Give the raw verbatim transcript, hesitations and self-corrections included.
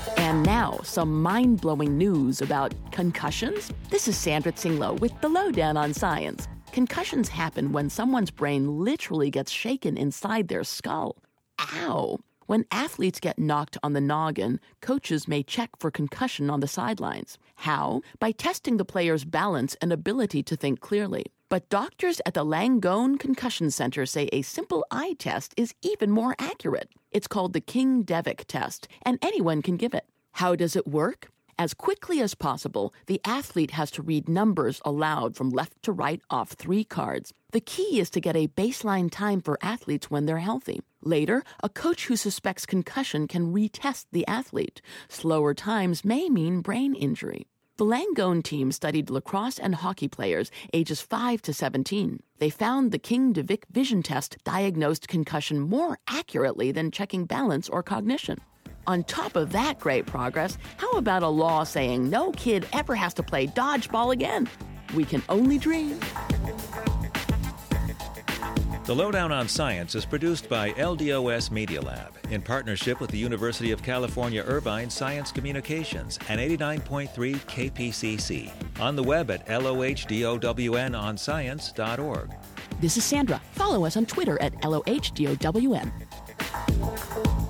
And now, some mind-blowing news about concussions. This is Sandra Tsinglo with the Lowdown on Science. Concussions happen when someone's brain literally gets shaken inside their skull. Ow! When athletes get knocked on the noggin, coaches may check for concussion on the sidelines. How? By testing the player's balance and ability to think clearly. But doctors at the Langone Concussion Center say a simple eye test is even more accurate. It's called the King-Devick test, and anyone can give it. How does it work? As quickly as possible, the athlete has to read numbers aloud from left to right off three cards. The key is to get a baseline time for athletes when they're healthy. Later, a coach who suspects concussion can retest the athlete. Slower times may mean brain injury. The Langone team studied lacrosse and hockey players ages five to seventeen. They found the King-Devick vision test diagnosed concussion more accurately than checking balance or cognition. On top of that great progress, how about a law saying no kid ever has to play dodgeball again? We can only dream. The Lowdown on Science is produced by L D O S Media Lab in partnership with the University of California Irvine Science Communications and eighty-nine point three K P C C. On the web at L O H D O W N on science dot org. This is Sandra. Follow us on Twitter at L O H D O W N.